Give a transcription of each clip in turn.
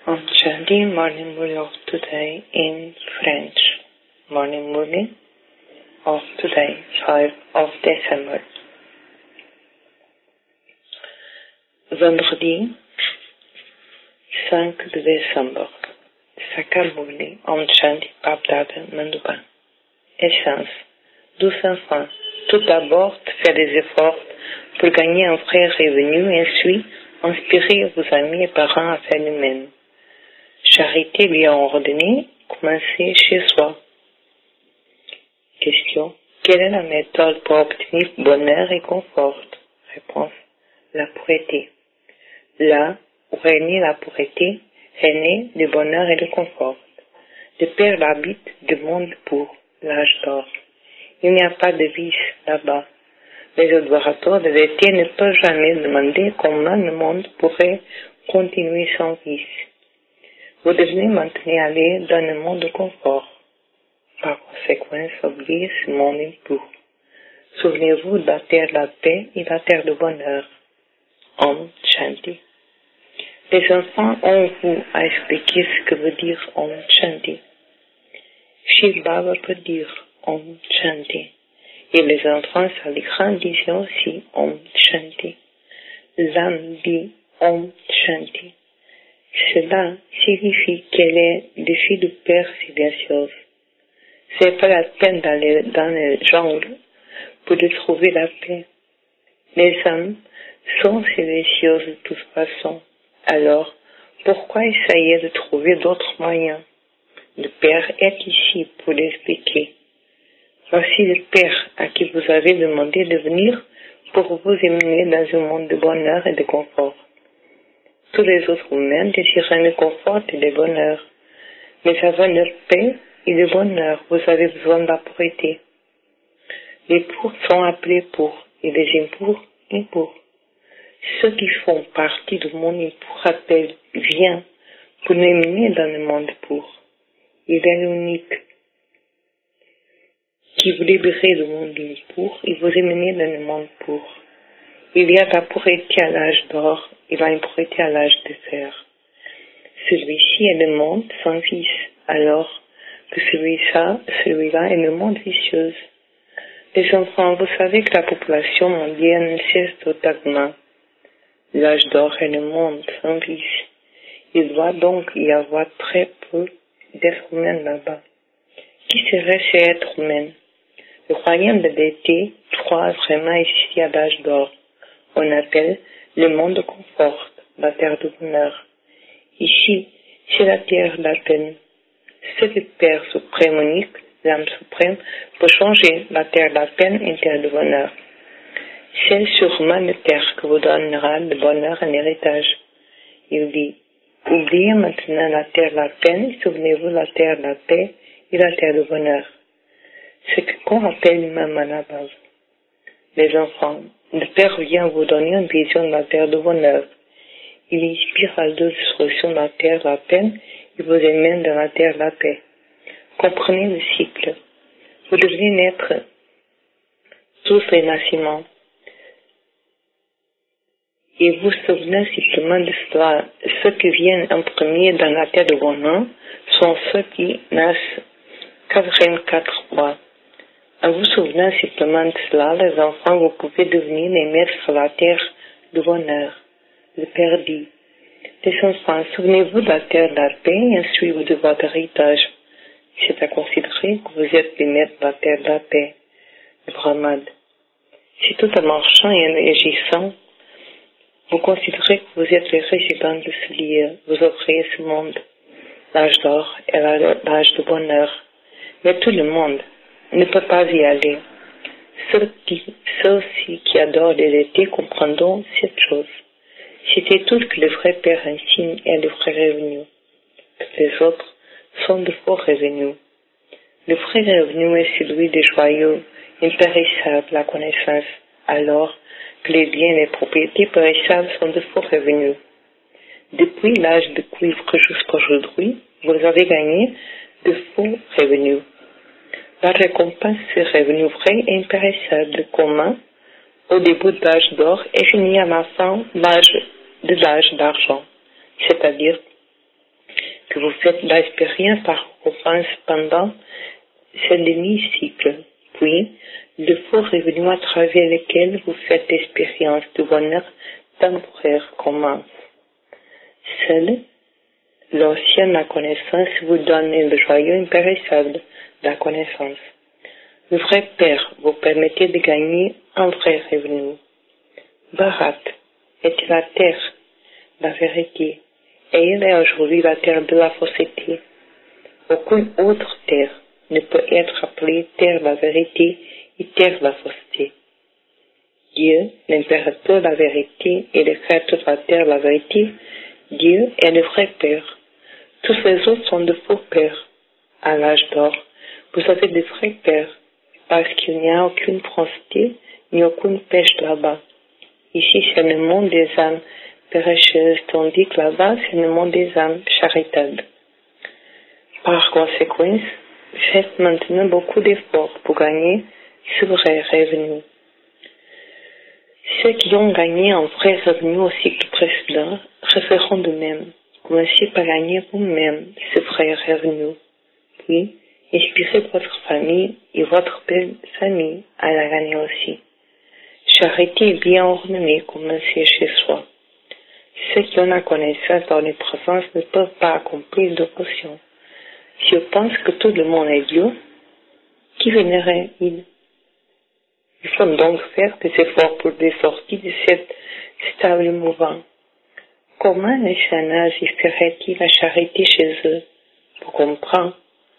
On Sunday morning movie of today in French. Morning movie of today, 5 of December. Vendredi 5 de décembre. Sakamuli on Shanti Papdata Manduba. Essence. 12 enfants. Tout d'abord, faire des efforts pour gagner un vrai revenu et ensuite inspirer vos amis et parents à faire le même. Charité bien ordonnée, commencez chez soi. Question. Quelle est la méthode pour obtenir bonheur et confort? Réponse. La pureté. Là où régnait la pureté, régnait le bonheur et le confort. Le Père habite du monde pour l'âge d'or. Il n'y a pas de vice là-bas. Les adorateurs de l'été ne peuvent jamais demander comment le monde pourrait continuer sans vice. Vous devez maintenant aller dans le monde de confort. Par conséquent, oubliez ce monde impur. Souvenez-vous de la terre de la paix et la terre du bonheur. Om Shanti. Les enfants ont vous à expliquer ce que veut dire Om Shanti. Shiv Baba peut dire Om Shanti. Et les enfants saligrants disent aussi Om Shanti. L'âme dit Om Shanti. Cela signifie qu'elle est le fils du Père silencieuse. C'est pas la peine d'aller dans les jungles pour de trouver la paix. Les âmes sont silencieuses de toute façon. Alors, pourquoi essayer de trouver d'autres moyens? Le Père est ici pour l'expliquer. Voici le Père à qui vous avez demandé de venir pour vous emmener dans un monde de bonheur et de confort. Tous les autres humains désirent le confort et le bonheur. Mais avant leur paix et le bonheur, vous avez besoin de la pureté. Les purs sont appelés pour, et les impurs, impurs. Ceux qui font partie du monde impur appellent, viens, pour nous emmener dans le monde pur. Il est l'unique qui vous libérer du monde impur et vous emmener dans le monde pur. Il y a la pureté à l'âge d'or et l'impureté à l'âge de fer. Celui-ci est le monde sans vice, alors que celui-là est le monde vicieux. Les enfants, vous savez que la population mondiale ne cesse totalement. L'âge d'or est le monde sans vice. Il doit donc y avoir très peu d'êtres humains là-bas. Qui serait ces êtres humains? Le royaume de l'été croit vraiment ici à l'âge d'or. On appelle le monde de confort, la terre du bonheur. Ici, c'est la terre de la peine. C'est le Père suprême unique, l'âme suprême, pour changer la terre de la peine en terre de bonheur. C'est sûrement la terre que vous donnera le bonheur en héritage. Il dit, oubliez maintenant la terre de la peine, souvenez-vous de la terre de la paix et la terre du bonheur. C'est ce qu'on appelle l'imam à la base. Les enfants, le Père vient vous donner une vision de la terre du bonheur. Il inspire à deux destructions de la terre de la peine et vous emmène dans la terre de la paix. Comprenez le cycle. Vous devez naître tous les nasciments. Et vous souvenez simplement de cela. Ceux qui viennent en premier dans la terre du bonheur sont ceux qui naissent 84 fois. En vous souvenant simplement de cela, les enfants, vous pouvez devenir les maîtres sur la terre du bonheur. Le Père dit, les enfants, souvenez-vous de la terre de la paix et ensuite de votre héritage. C'est à considérer que vous êtes les maîtres de la terre de la paix. Le Brahman. Si tout en marchant et en agissant, vous considérez que vous êtes les résidents de ce lieu, vous offrez ce monde, l'âge d'or et l'âge du bonheur. Mais tout le monde ne peut pas y aller. Ceux aussi qui adorent l'été comprendront cette chose. C'était tout que le vrai Père intime est le vrai revenu. Les autres sont de faux revenus. Le vrai revenu est celui des joyaux, impérissables, la connaissance, alors que les biens et les propriétés périssables sont de faux revenus. Depuis l'âge de cuivre jusqu'à aujourd'hui, vous avez gagné de faux revenus. La récompense de ces revenus vrais et impérissables communs au début de l'âge d'or et fini à la fin de l'âge d'argent, c'est-à-dire que vous faites l'expérience par récompense pendant ce demi-cycle. Puis, le faux revenu à travers lequel vous faites l'expérience du bonheur temporaire commence. Seule l'ancienne la connaissance vous donne le joyau impérissable de la connaissance. Le vrai Père vous permettait de gagner un vrai revenu. Bharat était la terre, la vérité, et elle est aujourd'hui la terre de la fausseté. Aucune autre terre ne peut être appelée terre de la vérité et terre de la fausseté. Dieu, l'impérateur de la vérité et le créateur de la terre de la vérité, Dieu est le vrai Père. Tous les autres sont de faux pères. À l'âge d'or, vous avez de vrais pères, parce qu'il n'y a aucune fausseté ni aucune pêche là-bas. Ici, c'est le monde des âmes pérécheuses, tandis que là-bas, c'est le monde des âmes charitables. Par conséquent, faites maintenant beaucoup d'efforts pour gagner ce vrai revenu. Ceux qui ont gagné un vrai revenu au cycle précédent referont de même. Commencez par gagner vous-même ce vrai revenu. Puis, inspirez votre famille et votre belle famille à la gagner aussi. Charité est bien ordonnée, commencez chez soi. Ceux qui ont la connaissance dans les présences ne peuvent pas accomplir d'opposition. Si on pense que tout le monde est Dieu, qui vénérerait-il? Il faut donc faire des efforts pour des sorties de cet stable mouvant. Comment les sannages feraient-ils la charité chez eux? Pour comprendre.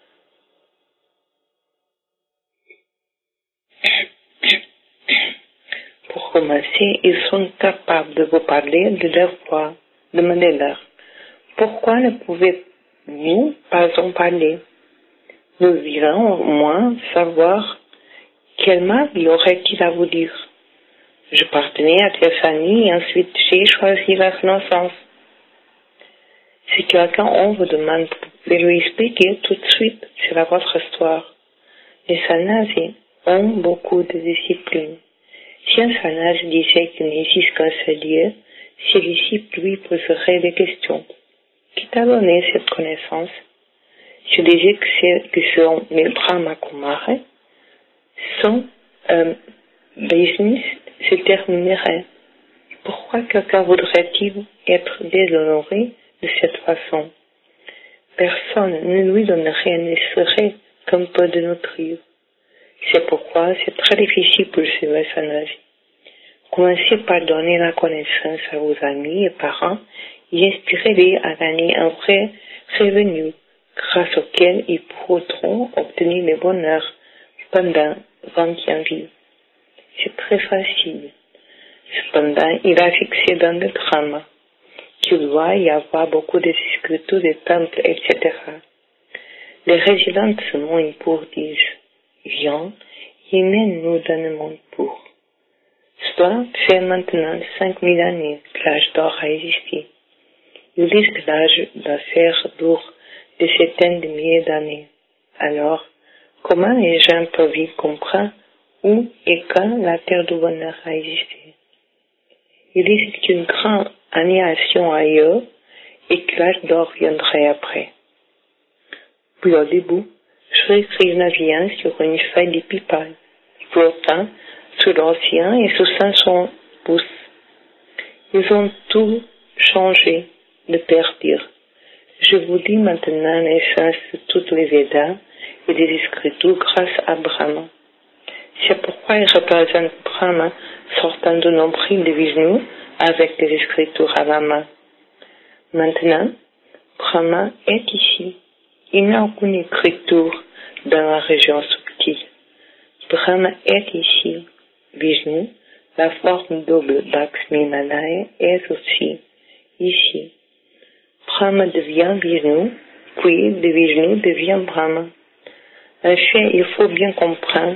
Pour commencer, ils sont capables de vous parler de leur foi. Demandez-leur, pourquoi ne pouvez-vous pas en parler? Nous voudrions au moins savoir quel mal y aurait-il à vous dire. Je partenais à telle famille et ensuite j'ai choisi la connaissance. Si quelqu'un on vous demande, vous pouvez lui expliquer tout de suite, c'est votre histoire. Les sannyasis ont beaucoup de discipline. Si un sannyasi disait qu'il n'existe qu'un seul Dieu, ses disciples lui poseraient des questions. Qui t'a donné cette connaissance? Je disais que selon les Brahma Kumaris, son business se terminerait. Pourquoi quelqu'un voudrait-il être déshonoré de cette façon? Personne ne lui donnerait ne serait qu'un peu de nourriture. C'est pourquoi c'est très difficile pour suivre sannyasi. Commencez par donner la connaissance à vos amis et parents et inspirez-les à gagner un vrai revenu grâce auquel ils pourront obtenir le bonheur pendant 21 vies. C'est très facile. Cependant, il a fixé dans le drama qu'il doit y avoir beaucoup de sculptures, de temples, etc. Les résidents de ce monde pour disent, viens et mène-nous dans le monde pour. Cela fait maintenant 5000 années que l'âge d'or a existé. Ils disent que l'âge d'affaires dure des centaines de milliers d'années. Alors, comment les gens peuvent-ils comprendre où et quand la terre du bonheur a existé? Ils disent qu'une grande annihilation ailleurs et que l'âge d'or viendrait après. Puis au début, Sri Krishna vient sur une feuille de pipaille, flottant sous l'océan et sous 500 pouces. Ils ont tout changé de perdir. Je vous dis maintenant l'essence de toutes les Védas et des Écritures grâce à Brahma. C'est pourquoi il représente Brahma sortant du nombril de Vishnu avec des Écritures à la main. Maintenant, Brahma est ici. Il n'y a aucune écriture dans la région subtile. Brahma est ici. Vishnu, la forme double Lakshmi Narayana, est aussi ici. Brahma devient Vishnu, puis de Vishnu devient Brahma. En fait, il faut bien comprendre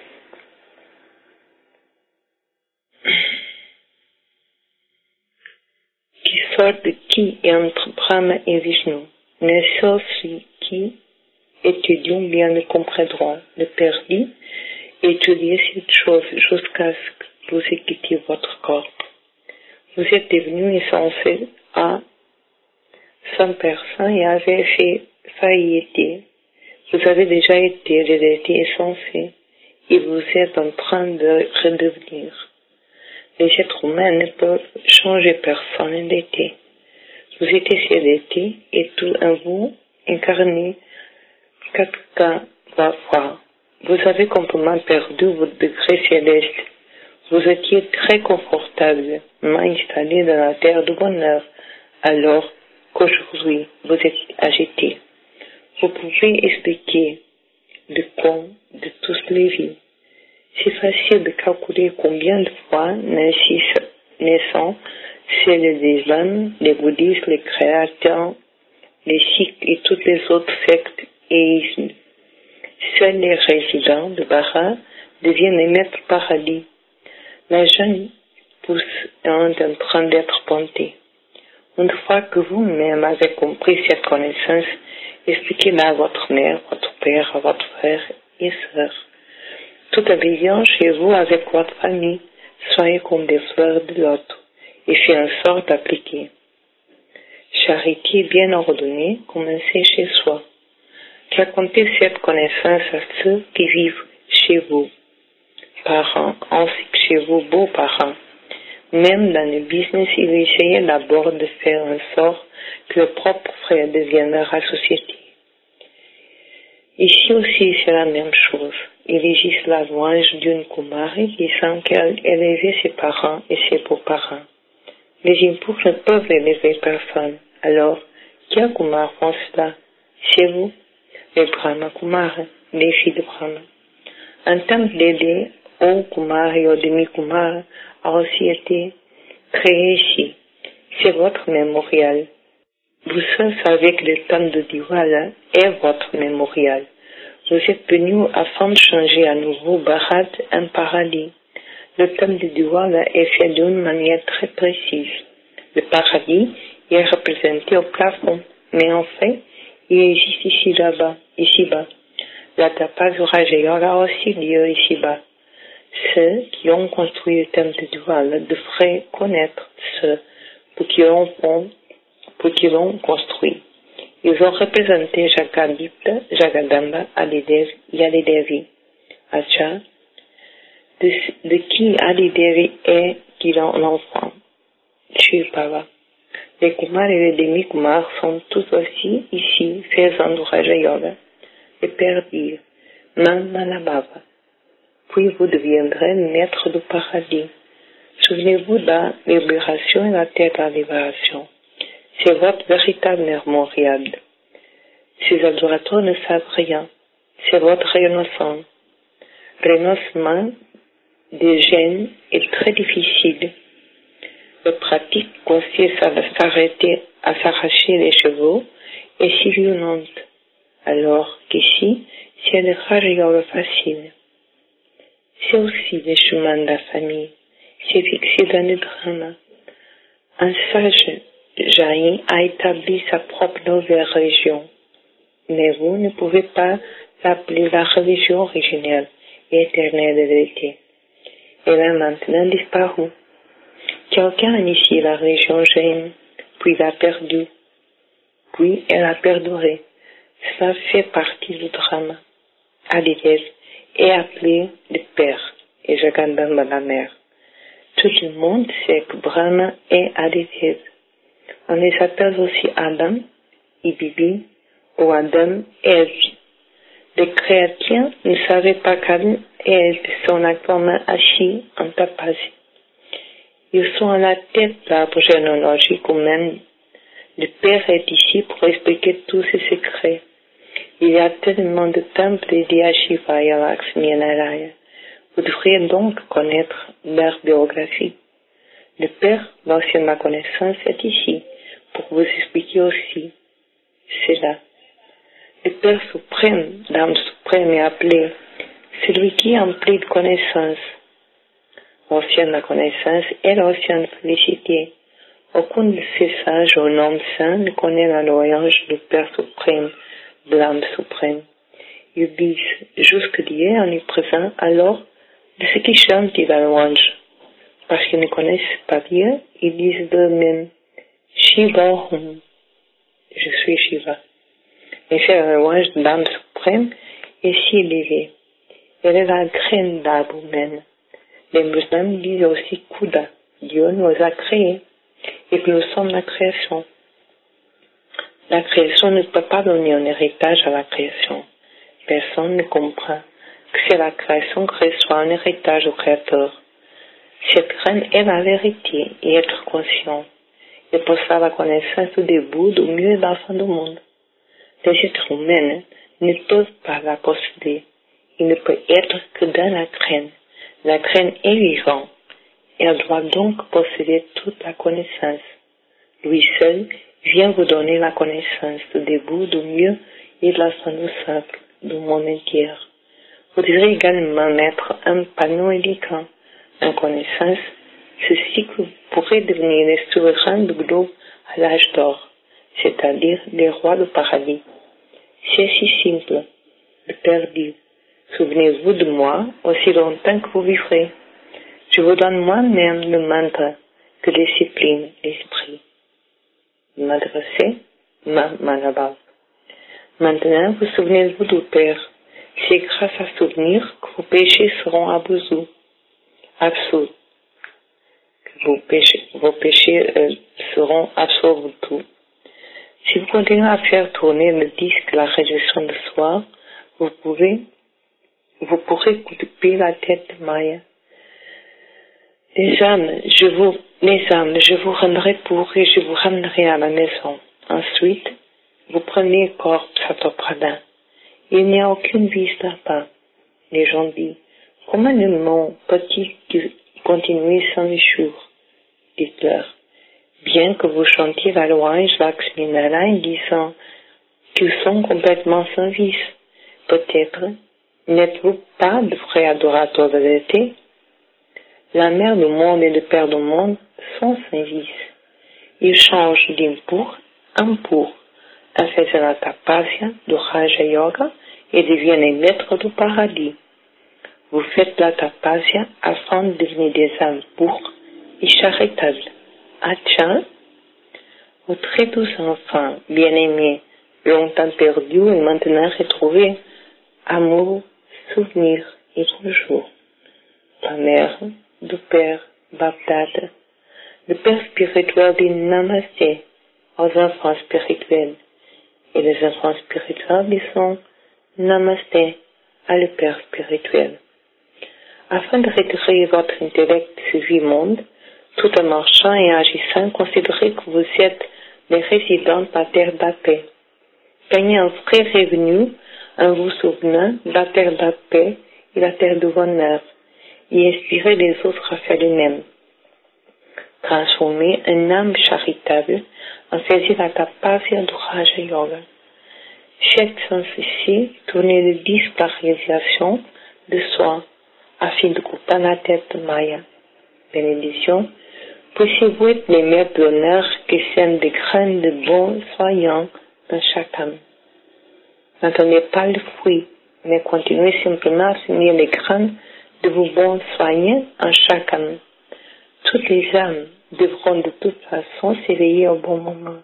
qui sort de qui est entre Brahma et Vishnu. Mais sauf ceux qui étudient bien le comprendront. Le Père dit, étudiez cette chose jusqu'à ce que vous quittiez votre corps. Vous êtes devenus insensés à 100 personnes et avez fait faillite. Vous avez déjà été rejeté et censé, et vous êtes en train de redevenir. Les êtres humains ne peuvent changer personnalité. Vous étiez céleste et tout en vous incarné 4K fois. Vous avez complètement perdu votre degré céleste. Vous étiez très confortablement installé dans la terre du bonheur, alors qu'aujourd'hui vous êtes agité. Vous pouvez expliquer le compte de toutes les vies. C'est facile de calculer combien de fois naissant chez les âmes, les bouddhistes, les créateurs, les sikhs et toutes les autres sectes et ismes. Seuls les résidents de Bara deviennent les maîtres paradis. La jeune pousse est en train d'être plantée. Une fois que vous-même avez compris cette connaissance, expliquez-la à votre mère, votre père, à votre frère et sœur. Tout en vivant chez vous avec votre famille, soyez comme des fleurs de l'autre et faites en sorte d'appliquer. Charité bien ordonnée, commencez chez soi. Racontez cette connaissance à ceux qui vivent chez vous, parents, ainsi que chez vos beaux-parents. Même dans le business, il essayait d'abord de faire en sorte que le propre frère devienne la société. Ici aussi, c'est la même chose. Il existe la louange d'une Kumari disant qu'elle élevait ses parents et ses beaux-parents. Les impôts ne peuvent élever personne. Alors, quel Kumar font cela? C'est vous, les Brahma Kumar, les filles de Brahma. En termes d'aider au Kumar et au demi-Kumar a aussi été créé ici. C'est votre mémorial. Vous seuls savez que le temps de Diwala est votre mémorial. Vous êtes venus afin de changer à nouveau Bharat en paradis. Le temps de Diwala est fait d'une manière très précise. Le paradis est représenté au plafond, mais en fait, il existe ici-bas. La tapa du Rajayoga a aussi lieu ici-bas. Ceux qui ont construit le temple de Diwala devraient connaître ceux pour qui l'ont construit. Ils ont représenté Jagadipta, Jagadamba, Adidevi et Adidevi. Acha, de qui Adidevi est l'enfant. Shivpava. Les Kumars et les demi-Kumars sont tous aussi ici, faisant du Raja Yoga. Le Père dit, Manmanabhava. Puis vous deviendrez maître du paradis. Souvenez-vous de la libération et la terre de la libération. C'est votre véritable mémorial. Ces adorateurs ne savent rien. C'est votre renoncement des gènes est très difficile. La pratique consiste à s'arracher les cheveux et s'illuminante. Alors qu'ici, c'est le Raja Yoga facile. C'est aussi le chemin de la famille. C'est fixé dans le drama. Un sage Jain a établi sa propre nouvelle religion. Mais vous ne pouvez pas l'appeler la religion originelle et éternelle de vérité. Elle a maintenant disparu. Quelqu'un a initié la religion Jain, puis l'a perdue, puis elle a perduré. Cela fait partie du drama. Adidev est appelé le père et Jagandamba la mère. Tout le monde sait que Brahma est Adidev. On les appelle aussi Adam et Bibi ou Adam et Ève. Les chrétiens ne savaient pas qu'Adam et Ève sont actuellement assis en tapasi. Ils sont à la tête de l'arbre généalogique même. Le Père est ici pour expliquer tous ces secrets. Il y a tellement de temples dédiés à Shiva et à Lakshmi et Narayana. Vous devriez donc connaître leur biographie. Le Père, l'ancienne ma connaissance, est ici pour vous expliquer aussi cela. Le Père suprême, l'âme suprême est appelé celui qui est empli de connaissance. L'ancienne la connaissance et l'ancienne félicité. Aucun de ces sages au nom saint ne connaît la louange du Père suprême, de l'âme suprême. Ils disent jusque Dieu en est présent alors de ceux qui chantent la louange. Parce qu'ils ne connaissent pas Dieu, ils disent d'eux-mêmes Shiva Hum. je suis Shiva. Et c'est la louange de l'âme suprême et si élevée. Elle est la graine d'arbre humaine. Les musulmans disent aussi Kouda. Dieu nous a créés et que nous sommes la création. La création ne peut pas donner un héritage à la création. Personne ne comprend que c'est la création qui reçoit un héritage au Créateur. Cette graine est la vérité et être conscient. Et pour ça, la connaissance au début du mieux d'enfants du monde. Les êtres humains ne peuvent pas la posséder. Il ne peut être que dans la graine. La graine est vivante. Elle doit donc posséder toute la connaissance. Lui seul vient vous donner la connaissance du début, du mieux et de la fin du cercle, du monde entier. Vous devrez également mettre un panneau indiquant en connaissance ceci que vous pourrez devenir les souverains du globe à l'âge d'or, c'est-à-dire les rois du paradis. C'est si simple. Le Père dit, souvenez-vous de moi aussi longtemps que vous vivrez. Je vous donne moi-même le mantra que discipline l'esprit. Le mantra c'est Manabhav. Maintenant, vous souvenez-vous du Père. C'est grâce à ce souvenir que vos péchés seront absous. Que vos péchés seront absolus. Si vous continuez à faire tourner le disque de la réjoution de soi, vous pourrez couper la tête de Maya. Les âmes, je vous rendrai pour et je vous ramènerai à la maison. Ensuite, vous prenez corps Satoprada. Il n'y a aucune vie là-bas. Les gens disent, comment ne mon petit continuer sans les jours? Dites-leur, bien que vous chantiez la louange Lakshmi Narayan disant qu'ils sont complètement sans vice, peut-être n'êtes-vous pas de vrais adorateurs de l'été? La mère du monde et le père du monde sont sans vice. Ils changent d'impur en pur, en faisant la tapasya du Raja Yoga et deviennent les maîtres du paradis. Vous faites la tapasya afin de devenir des âmes pures et charitables. Acha, vos très douces enfants, bien-aimés, longtemps perdus et maintenant retrouvés, amour, souvenir et toujours. La mère, du Père, Baptade. Le Père spirituel dit Namasté aux enfants spirituels. Et les enfants spirituels disent Namasté à le Père spirituel. Afin de retirer votre intellect de ce vie monde, tout en marchant et agissant, considérez que vous êtes les résidents de la terre de la paix. Gagnez un vrai revenu en vous souvenant de la terre de la paix et la terre du bonheur, et inspirez les autres à faire de même. Transformez une âme charitable en faisant la tapasya du Raja Yoga. Chaque sens ici, tournez le disque de la réalisation de soi, afin de couper la tête de Maya. Bénédiction, puissiez-vous être les mères d'honneur qui sèment des graines de bons soyants dans chaque âme. N'attendez pas le fruit, mais continuez simplement à semer les graines de vos bons soignants en chaque âme. Toutes les âmes devront de toute façon s'éveiller au bon moment.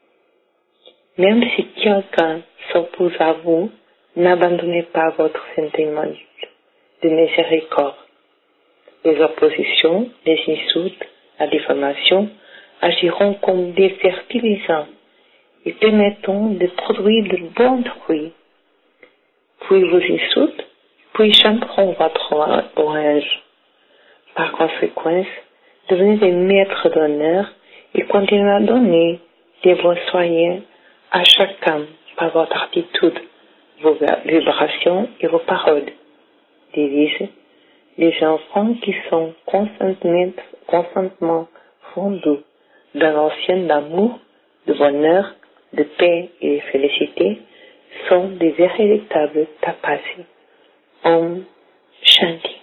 Même si quelqu'un s'oppose à vous, n'abandonnez pas votre sentiment de miséricorde. Les oppositions, les insultes, la diffamation agiront comme des fertilisants et permettront de produire de bons fruits. Puis vous insultent, puis chanteront votre louange. Par conséquent, devenez des maîtres d'honneur et continuez à donner des bons soins à chacun par votre attitude, vos vibrations et vos paroles. Devise, les enfants qui sont constantement fondus dans l'ancien d'amour, de bonheur, de paix et de félicité sont des véritables tapassis. Om Shanti.